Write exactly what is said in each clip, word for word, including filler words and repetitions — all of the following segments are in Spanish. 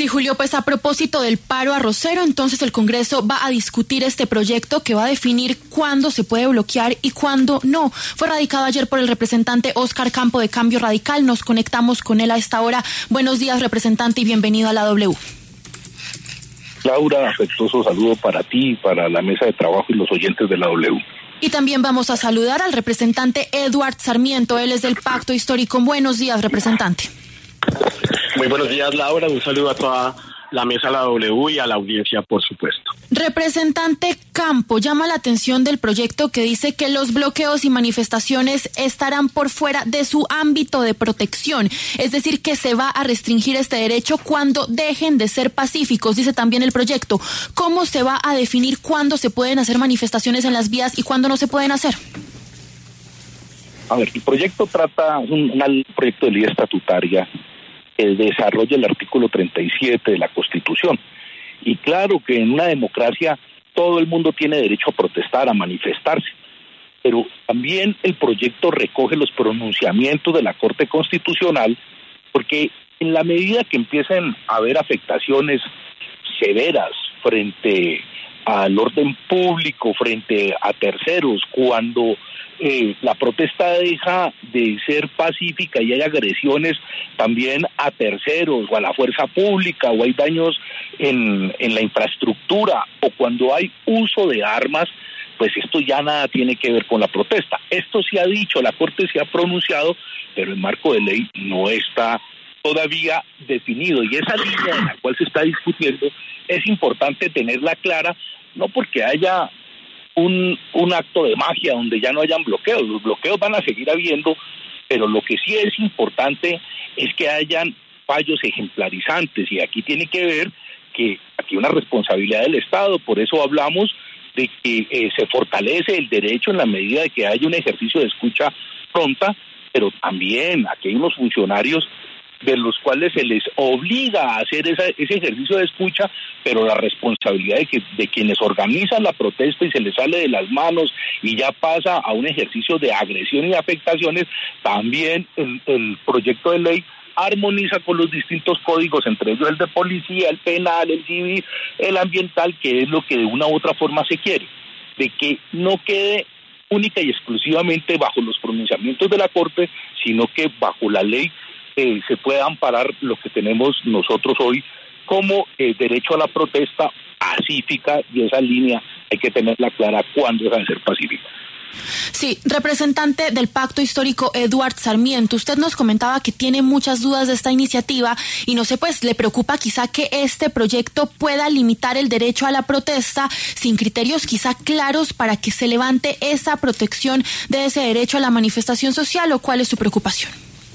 Sí, Julio, pues a propósito del paro arrocero, entonces el Congreso va a discutir este proyecto que va a definir cuándo se puede bloquear y cuándo no. Fue radicado ayer por el representante Oscar Campo de Cambio Radical. Nos conectamos con él a esta hora. Buenos días, representante, y bienvenido a la W. Laura, afectuoso saludo para ti, para la mesa de trabajo y los oyentes de la W. Y también vamos a saludar al representante Eduard Sarmiento, él es del Pacto Histórico. Buenos días, representante. Muy buenos días, Laura. Un saludo a toda la mesa de la W y a la audiencia, por supuesto. Representante Campo, llama la atención del proyecto que dice que los bloqueos y manifestaciones estarán por fuera de su ámbito de protección, es decir, que se va a restringir este derecho cuando dejen de ser pacíficos, dice también el proyecto. ¿Cómo se va a definir cuándo se pueden hacer manifestaciones en las vías y cuándo no se pueden hacer? A ver, el proyecto trata, es un, un proyecto de ley estatutaria que desarrolla el artículo treinta y siete de la Constitución. Y claro que en una democracia todo el mundo tiene derecho a protestar, a manifestarse, pero también el proyecto recoge los pronunciamientos de la Corte Constitucional, porque en la medida que empiecen a haber afectaciones severas frente al orden público, frente a terceros, cuando eh, la protesta deja de ser pacífica y hay agresiones también a terceros o a la fuerza pública, o hay daños en, en la infraestructura, o cuando hay uso de armas, pues esto ya nada tiene que ver con la protesta. Esto se ha dicho, la Corte se ha pronunciado, pero el marco de ley no está todavía definido, y esa línea en la cual se está discutiendo es importante tenerla clara, no porque haya un, un acto de magia donde ya no hayan bloqueos, los bloqueos van a seguir habiendo, pero lo que sí es importante es que hayan fallos ejemplarizantes, y aquí tiene que ver que aquí hay una responsabilidad del Estado. Por eso hablamos de que eh, se fortalece el derecho en la medida de que haya un ejercicio de escucha pronta, pero también aquí hay unos funcionarios de los cuales se les obliga a hacer esa, ese ejercicio de escucha, pero la responsabilidad de, que, de quienes organizan la protesta y se les sale de las manos y ya pasa a un ejercicio de agresión y afectaciones, también el, el proyecto de ley armoniza con los distintos códigos, entre ellos el de policía, el penal, el civil, el ambiental, que es lo que de una u otra forma se quiere, de que no quede única y exclusivamente bajo los pronunciamientos de la Corte, sino que bajo la ley Eh, se pueda amparar lo que tenemos nosotros hoy como eh, derecho a la protesta pacífica, y esa línea hay que tenerla clara cuando deja de ser pacífica. Sí, representante del Pacto Histórico Eduard Sarmiento, usted nos comentaba que tiene muchas dudas de esta iniciativa y no sé, pues le preocupa quizá que este proyecto pueda limitar el derecho a la protesta sin criterios quizá claros para que se levante esa protección de ese derecho a la manifestación social, ¿o cuál es su preocupación?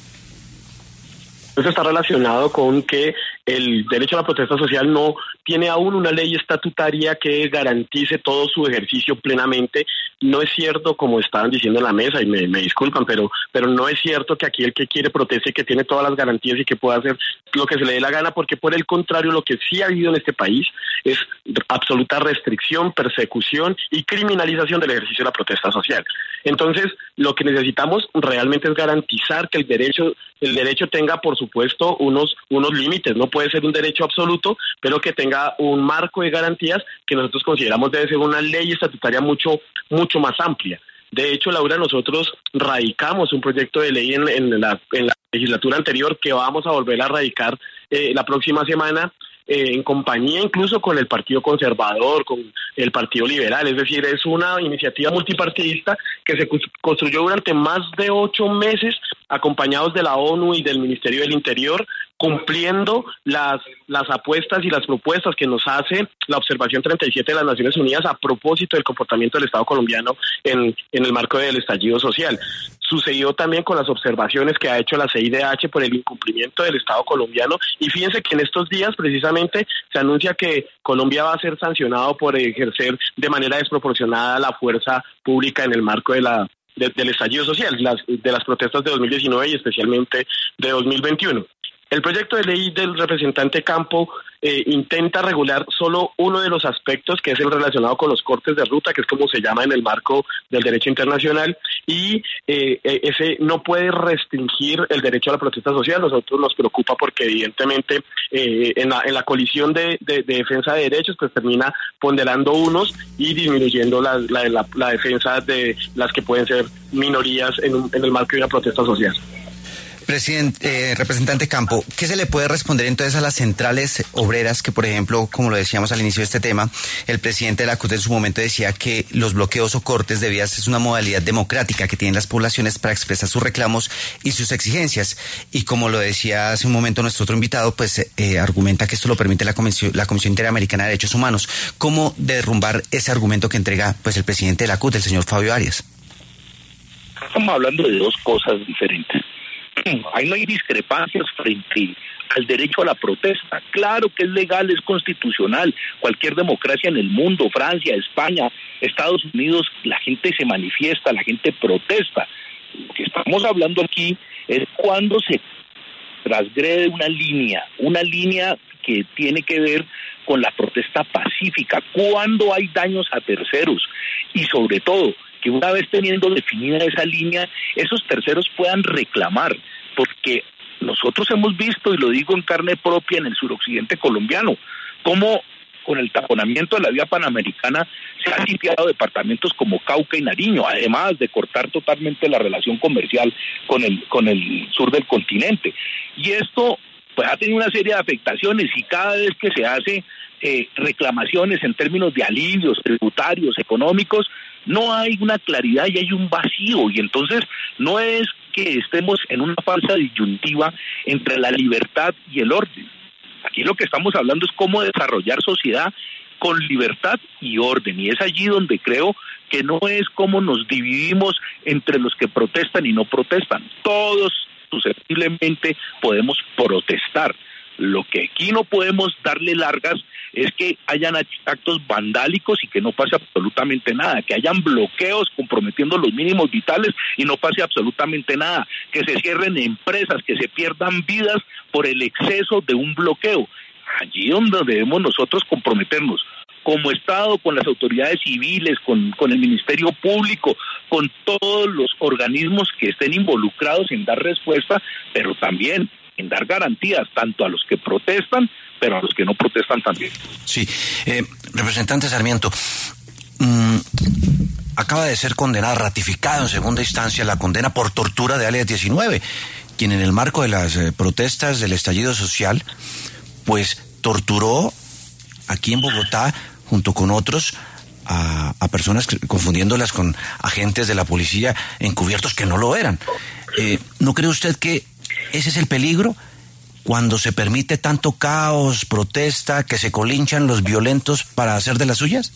Eso está relacionado con que el derecho a la protesta social no tiene aún una ley estatutaria que garantice todo su ejercicio plenamente. No es cierto, como estaban diciendo en la mesa, y me, me disculpan, pero, pero no es cierto que aquí el que quiere proteste, que tiene todas las garantías y que pueda hacer lo que se le dé la gana, porque por el contrario, lo que sí ha habido en este país es absoluta restricción, persecución y criminalización del ejercicio de la protesta social. Entonces, lo que necesitamos realmente es garantizar que el derecho, el derecho tenga, por supuesto, unos, unos límites. No puede ser un derecho absoluto, pero que tenga un marco de garantías que nosotros consideramos debe ser una ley estatutaria mucho, mucho más amplia. De hecho, Laura, nosotros radicamos un proyecto de ley en, en, la, en la legislatura anterior que vamos a volver a radicar eh, la próxima semana, Eh, en compañía incluso con el Partido Conservador, con el Partido Liberal. Es decir, es una iniciativa multipartidista que se construyó durante más de ocho meses, acompañados de la ONU y del Ministerio del Interior, cumpliendo las, las apuestas y las propuestas que nos hace la Observación treinta y siete de las Naciones Unidas a propósito del comportamiento del Estado colombiano en, en el marco del estallido social. Sucedió también con las observaciones que ha hecho la C I D H por el incumplimiento del Estado colombiano, y fíjense que en estos días precisamente se anuncia que Colombia va a ser sancionado por ejercer de manera desproporcionada la fuerza pública en el marco de la de, del estallido social, las, de las protestas de dos mil diecinueve y especialmente de dos mil veintiuno. El proyecto de ley del representante Campo eh, intenta regular solo uno de los aspectos, que es el relacionado con los cortes de ruta, que es como se llama en el marco del derecho internacional, y eh, ese no puede restringir el derecho a la protesta social. Nosotros nos preocupa porque evidentemente eh, en, la, en la colisión de, de, de defensa de derechos pues termina ponderando unos y disminuyendo la, la, la, la defensa de las que pueden ser minorías en, un, en el marco de una protesta social. Presidente, eh, representante Campo, ¿qué se le puede responder entonces a las centrales obreras que, por ejemplo, como lo decíamos al inicio de este tema, el presidente de la C U T en su momento decía que los bloqueos o cortes de vías es una modalidad democrática que tienen las poblaciones para expresar sus reclamos y sus exigencias? Y como lo decía hace un momento nuestro otro invitado, pues eh, argumenta que esto lo permite la Comisión, la Comisión Interamericana de Derechos Humanos. ¿Cómo derrumbar ese argumento que entrega pues el presidente de la C U T, el señor Fabio Arias? Estamos hablando de dos cosas diferentes. Ahí no hay discrepancias frente al derecho a la protesta. Claro que es legal, es constitucional. Cualquier democracia en el mundo, Francia, España, Estados Unidos, la gente se manifiesta, la gente protesta. Lo que estamos hablando aquí es cuando se transgrede una línea, una línea que tiene que ver con la protesta pacífica, cuando hay daños a terceros y sobre todo que una vez teniendo definida esa línea, esos terceros puedan reclamar, porque nosotros hemos visto, y lo digo en carne propia, en el suroccidente colombiano, cómo con el taponamiento de la vía panamericana se han limpiado departamentos como Cauca y Nariño, además de cortar totalmente la relación comercial con el, con el sur del continente. Y esto pues ha tenido una serie de afectaciones, y cada vez que se hace eh, reclamaciones en términos de alivios tributarios, económicos, no hay una claridad y hay un vacío, y entonces no es que estemos en una falsa disyuntiva entre la libertad y el orden. Aquí lo que estamos hablando es cómo desarrollar sociedad con libertad y orden, y es allí donde creo que no es cómo nos dividimos entre los que protestan y no protestan. Todos susceptiblemente podemos protestar. Lo que aquí no podemos darle largas es que hayan actos vandálicos y que no pase absolutamente nada, que hayan bloqueos comprometiendo los mínimos vitales y no pase absolutamente nada, que se cierren empresas, que se pierdan vidas por el exceso de un bloqueo. Allí donde debemos nosotros comprometernos como Estado, con las autoridades civiles, con, con el Ministerio Público, con todos los organismos que estén involucrados en dar respuesta, pero también en dar garantías tanto a los que protestan, pero a los que no protestan también. Sí, eh, representante Sarmiento, mmm, acaba de ser condenada, ratificada en segunda instancia la condena por tortura de alias diecinueve, quien en el marco de las eh, protestas del estallido social, pues torturó aquí en Bogotá, junto con otros, a, a personas confundiéndolas con agentes de la policía encubiertos que no lo eran. Eh, ¿No cree usted que ese es el peligro? Cuando se permite tanto caos, protesta, que se colinchan los violentos para hacer de las suyas.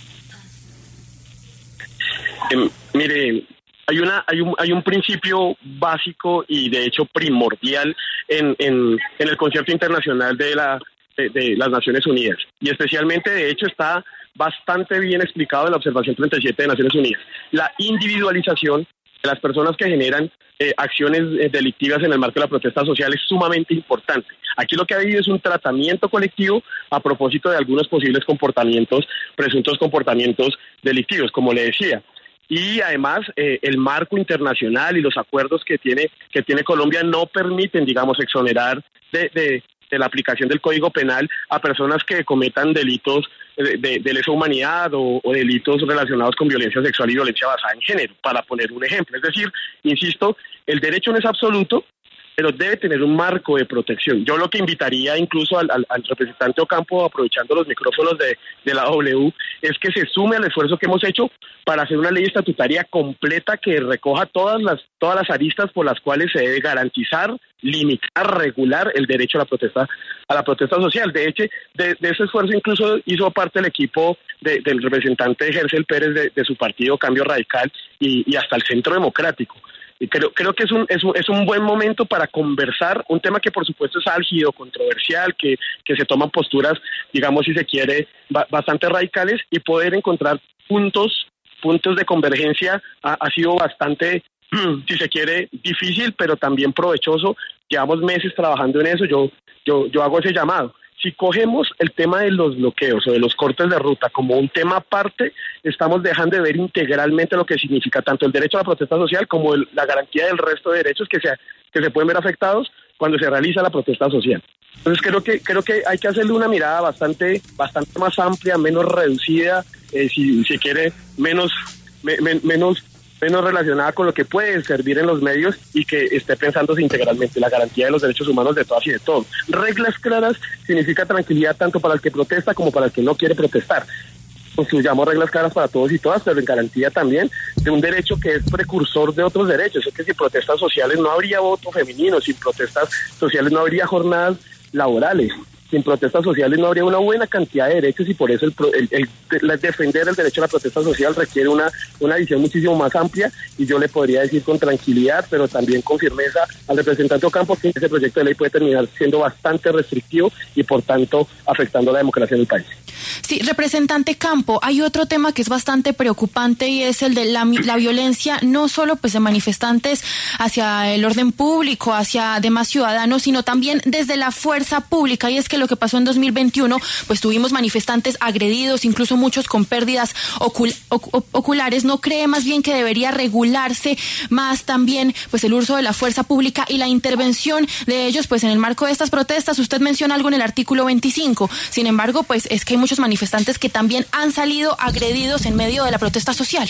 Eh, mire, hay una, hay un, hay un principio básico y de hecho primordial en, en, en el concierto internacional de la de, de las Naciones Unidas, y especialmente de hecho está bastante bien explicado en la observación treinta y siete de Naciones Unidas. La individualización de las personas que generan eh, acciones eh, delictivas en el marco de la protesta social es sumamente importante. Aquí lo que ha habido es un tratamiento colectivo a propósito de algunos posibles comportamientos, presuntos comportamientos delictivos, como le decía. Y además eh, el marco internacional y los acuerdos que tiene que tiene Colombia no permiten, digamos, exonerar de, de, de la aplicación del Código Penal a personas que cometan delitos de, de, de lesa humanidad o, o delitos relacionados con violencia sexual y violencia basada en género, para poner un ejemplo. Es decir, insisto, el derecho no es absoluto, pero debe tener un marco de protección. Yo lo que invitaría incluso al, al, al representante Ocampo, aprovechando los micrófonos de, de la W, es que se sume al esfuerzo que hemos hecho para hacer una ley estatutaria completa que recoja todas las todas las aristas por las cuales se debe garantizar, limitar, regular el derecho a la protesta a la protesta social. De hecho, de, de ese esfuerzo incluso hizo parte el equipo de, del representante Gercel Pérez de, de su partido Cambio Radical y, y hasta el Centro Democrático. Y creo, creo que es un, es, un, es un buen momento para conversar un tema que por supuesto es álgido, controversial, que, que se toman posturas, digamos, si se quiere, ba, bastante radicales, y poder encontrar puntos, puntos de convergencia ha, ha sido bastante, si se quiere, difícil, pero también provechoso llevamos meses trabajando en eso, yo, yo, yo hago ese llamado. Si cogemos el tema de los bloqueos o de los cortes de ruta como un tema aparte, estamos dejando de ver integralmente lo que significa tanto el derecho a la protesta social como el, la garantía del resto de derechos que se, que se pueden ver afectados cuando se realiza la protesta social. Entonces creo que creo que hay que hacerle una mirada bastante bastante más amplia, menos reducida, eh, si si quiere menos me, me, menos menos relacionada con lo que puede servir en los medios y que esté pensándose integralmente la garantía de los derechos humanos de todas y de todos. Reglas claras significa tranquilidad tanto para el que protesta como para el que no quiere protestar. Construyamos reglas claras para todos y todas, pero en garantía también de un derecho que es precursor de otros derechos. Es que sin protestas sociales no habría voto femenino, sin protestas sociales no habría jornadas laborales, sin protestas sociales no habría una buena cantidad de derechos y por eso el, el, el, el defender el derecho a la protesta social requiere una, una visión muchísimo más amplia y yo le podría decir con tranquilidad, pero también con firmeza al representante Ocampo que ese proyecto de ley puede terminar siendo bastante restrictivo y por tanto afectando la democracia en el país. Sí, representante Campo, hay otro tema que es bastante preocupante y es el de la, la violencia, no solo pues de manifestantes hacia el orden público, hacia demás ciudadanos, sino también desde la fuerza pública. Y es que lo que pasó en dos mil veintiuno, pues tuvimos manifestantes agredidos, incluso muchos con pérdidas ocul oc oculares. ¿No cree más bien que debería regularse más también pues el uso de la fuerza pública y la intervención de ellos pues en el marco de estas protestas? Usted menciona algo en el artículo veinticinco. Sin embargo, pues es que hay muchos manifestantes que también han salido agredidos en medio de la protesta social.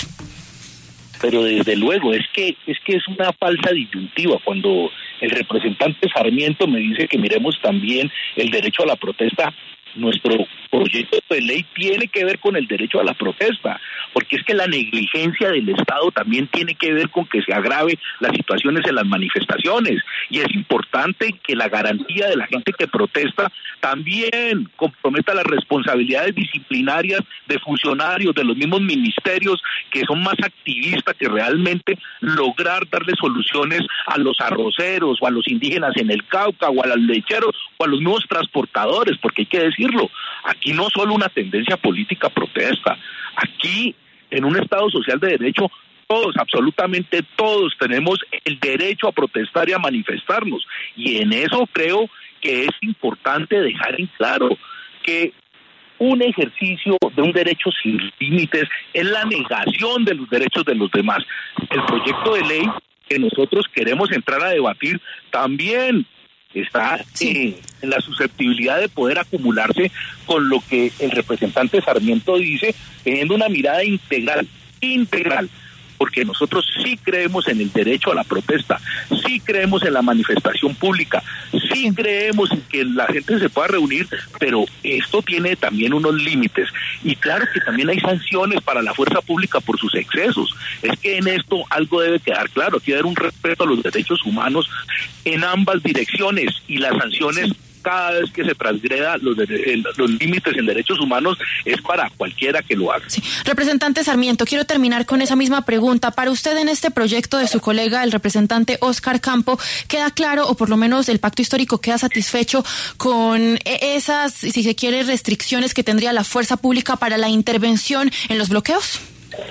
Pero desde luego, es que es que es una falsa disyuntiva cuando el representante Sarmiento me dice que miremos también el derecho a la protesta. Nuestro proyecto de ley tiene que ver con el derecho a la protesta, porque es que la negligencia del Estado también tiene que ver con que se agrave las situaciones en las manifestaciones, y es importante que la garantía de la gente que protesta también comprometa las responsabilidades disciplinarias de funcionarios de los mismos ministerios que son más activistas que realmente lograr darle soluciones a los arroceros o a los indígenas en el Cauca o a los lecheros o a los nuevos transportadores, porque hay que decirlo, aquí no solo una tendencia política protesta, aquí en un Estado social de derecho todos, absolutamente todos tenemos el derecho a protestar y a manifestarnos, y en eso creo que es importante dejar en claro que un ejercicio de un derecho sin límites es la negación de los derechos de los demás. El proyecto de ley que nosotros queremos entrar a debatir también está sí. eh, en la susceptibilidad de poder acumularse con lo que el representante Sarmiento dice, teniendo una mirada integral, integral, porque nosotros sí creemos en el derecho a la protesta, sí creemos en la manifestación pública, sí creemos en que la gente se pueda reunir, pero esto tiene también unos límites, y claro que también hay sanciones para la fuerza pública por sus excesos. Es que en esto algo debe quedar claro, aquí debe haber un respeto a los derechos humanos en ambas direcciones, y las sanciones cada vez que se transgreda los, los límites en derechos humanos es para cualquiera que lo haga. Sí. Representante Sarmiento, quiero terminar con esa misma pregunta. Para usted, en este proyecto de su colega, el representante Óscar Campo, ¿queda claro, o por lo menos el pacto histórico queda satisfecho con esas, si se quiere, restricciones que tendría la fuerza pública para la intervención en los bloqueos?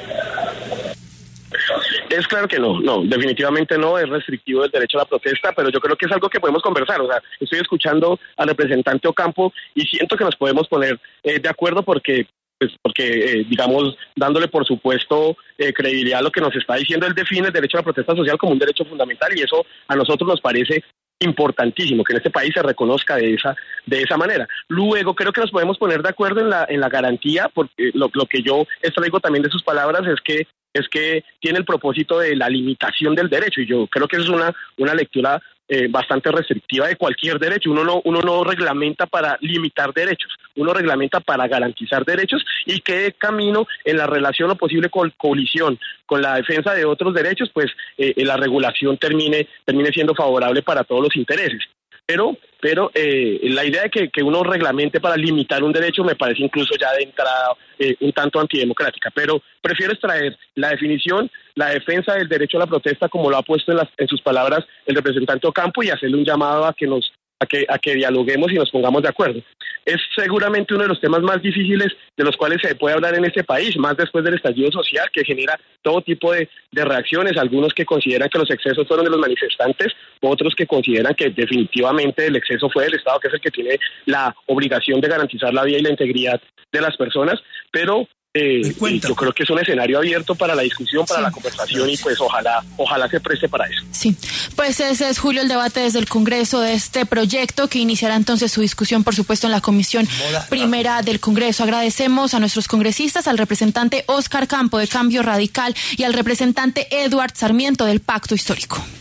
Es claro que no, no, definitivamente no, es restrictivo el derecho a la protesta, pero yo creo que es algo que podemos conversar. O sea, estoy escuchando al representante Ocampo y siento que nos podemos poner eh, de acuerdo porque, pues, porque eh, digamos, dándole por supuesto eh, credibilidad a lo que nos está diciendo, él define el derecho a la protesta social como un derecho fundamental y eso a nosotros nos parece importantísimo que en este país se reconozca de esa de esa manera. Luego creo que nos podemos poner de acuerdo en la en la garantía, porque lo, lo que yo extraigo también de sus palabras es que es que tiene el propósito de la limitación del derecho, y yo creo que es una una lectura eh, bastante restrictiva de cualquier derecho. Uno no uno no reglamenta para limitar derechos, uno reglamenta para garantizar derechos y que camino en la relación o posible col colisión con la defensa de otros derechos, pues eh, la regulación termine termine siendo favorable para todos los intereses. Pero pero eh, la idea de que, que uno reglamente para limitar un derecho me parece incluso ya de entrada eh, un tanto antidemocrática, pero prefiero extraer la definición, la defensa del derecho a la protesta como lo ha puesto en, las, en sus palabras el representante Ocampo y hacerle un llamado a que nos a que a que dialoguemos y nos pongamos de acuerdo. es seguramente uno de los temas más difíciles de los cuales se puede hablar en este país, más después del estallido social que genera todo tipo de, de reacciones, algunos que consideran que los excesos fueron de los manifestantes, otros que consideran que definitivamente el exceso fue del Estado, que es el que tiene la obligación de garantizar la vida y la integridad de las personas, pero eh, yo creo que es un escenario abierto para la discusión, para sí. la conversación, y pues ojalá, ojalá se preste para eso. Sí, pues ese es, Julio, el debate desde el Congreso de este proyecto que iniciará entonces su discusión, por supuesto, en la Comisión Moda, Primera rápido. del Congreso. Agradecemos a nuestros congresistas, al representante Óscar Campo de Cambio Radical y al representante Eduard Sarmiento del Pacto Histórico.